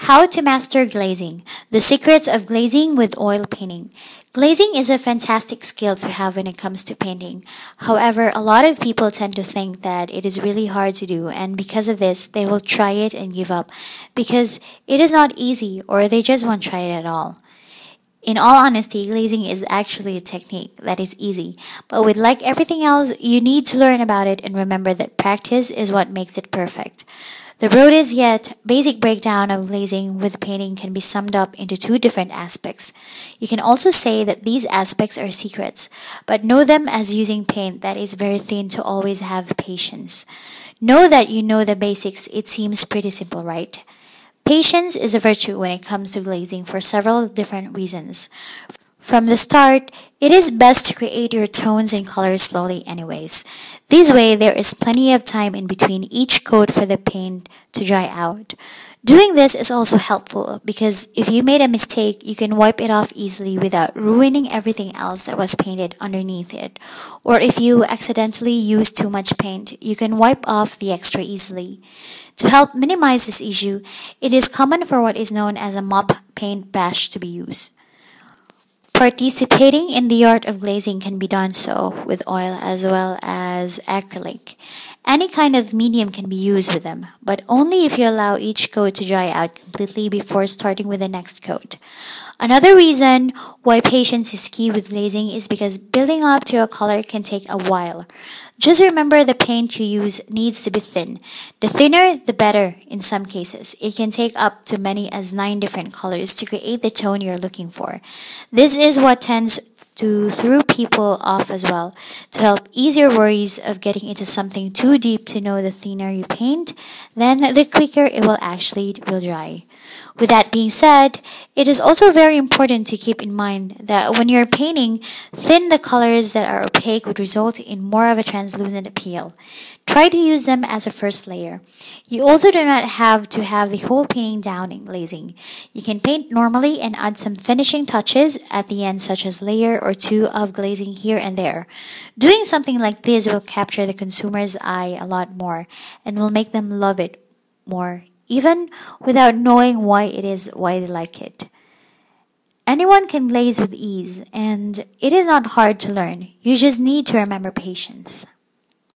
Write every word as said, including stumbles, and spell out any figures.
How to master glazing. The secrets of glazing with oil painting. Glazing is a fantastic skill to have when it comes to painting. However, a lot of people tend to think that it is really hard to do, and because of this, they will try it and give up because it is not easy, or they just won't try it at all. In all honesty, glazing is actually a technique that is easy, but with like everything else, you need to learn about it and remember that practice is what makes it perfect. The broadest yet basic breakdown of glazing with painting can be summed up into two different aspects. You can also say that these aspects are secrets, but know them as using paint that is very thin to always have patience. Know that you know the basics. It seems pretty simple, right? Patience is a virtue when it comes to glazing for several different reasons. From the start, it is best to create your tones and colors slowly anyways. This way, there is plenty of time in between each coat for the paint to dry out. Doing this is also helpful because if you made a mistake, you can wipe it off easily without ruining everything else that was painted underneath it. Or if you accidentally use too much paint, you can wipe off the extra easily. To help minimize this issue, it is common for what is known as a mop paint brush to be used. Participating in the art of glazing can be done so with oil as well as acrylic. Any kind of medium can be used with them, but only if you allow each coat to dry out completely before starting with the next coat. Another reason why patience is key with glazing is because building up to a color can take a while. Just remember the paint you use needs to be thin. The thinner, the better in some cases. It can take up to many as nine different colors to create the tone you're looking for. This is what tends to throw people off as well, to help ease your worries of getting into something too deep. To know the thinner you paint, then the quicker it will actually will dry. With that being said, it is also very important to keep in mind that when you're painting, thin the colors that are opaque would result in more of a translucent appeal. Try to use them as a first layer. You also do not have to have the whole painting down in glazing. You can paint normally and add some finishing touches at the end, such as layer or two of glazing here and there. Doing something like this will capture the consumer's eye a lot more and will make them love it more, even without knowing why it is why they like it. Anyone can glaze with ease, and it is not hard to learn. You just need to remember patience.